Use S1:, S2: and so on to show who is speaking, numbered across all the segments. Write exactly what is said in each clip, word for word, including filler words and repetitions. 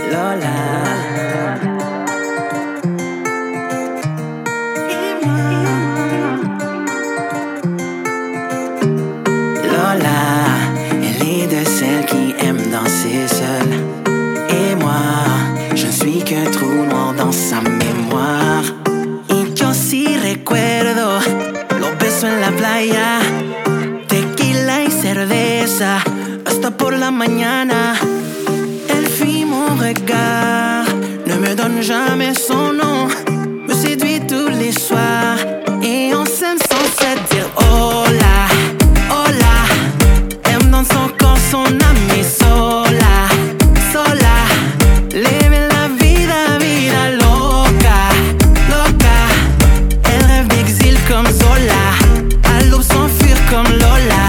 S1: Lola. Lola, elle est de celles qui aiment danser seule. Et moi, je ne suis qu'un trou noir dans sa mémoire. Y yo sí recuerdo los besos en la playa, tequila y cerveza hasta por la mañana. Elle fuit mon regard, ne me donne jamais son nom, me séduit tous les soirs et on s'aime sans se dire hola, hola. Elle me donne son corps, son âme et sola, sola. Living la vida, vida loca, loca. Elle rêve d'exil comme Zola, à l'aube s'enfuir comme Lola.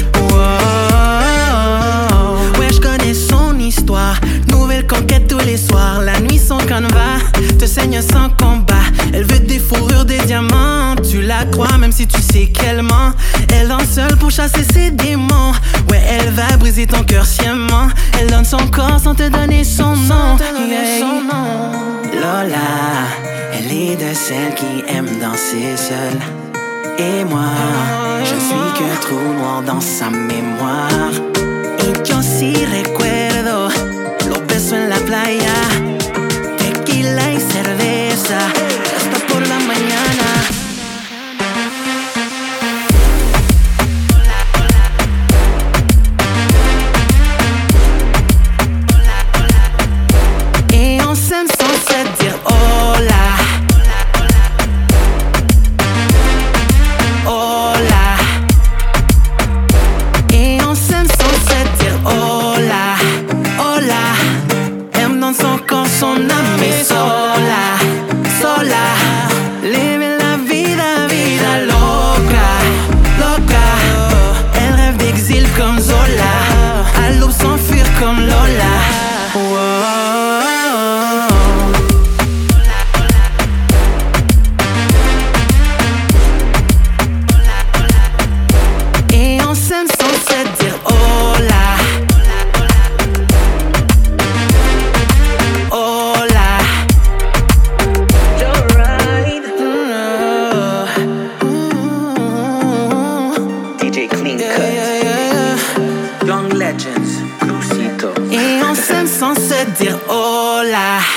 S1: Wow. Ouais, je connais son histoire, nouvelle conquête tous les soirs. La nuit son canevas te saigne sans combat. Elle veut des fourrures, des diamants. Tu la crois même si tu sais qu'elle ment. Elle danse seule pour chasser ses démons. Ouais, elle va briser ton cœur sciemment. Elle donne son corps sans te donner son nom. Yeah. Lola, elle est de celles qui aiment danser seule. Et moi, je suis qu'un trou noir dans sa mémoire. Y yo sí recuerdo los besos en la playa, tequila y cerveza hasta por la mañana. Et on s'aime sans se dire hola, hola. Et on s'aime sans se dire hola, hola. Elle me donne son corps, son âme et sola, sola. Living la vida, vida loca, loca. Elle rêve d'exil comme Zola, à l'aube s'enfuir comme Lola. Wow. Et on s'aime sans se dire hola, hola.
S2: D J Clean
S1: Yeah,
S2: Cut,
S1: yeah, yeah.
S2: Young Legends, Crucito.
S1: Et on s'aime sans se dire hola.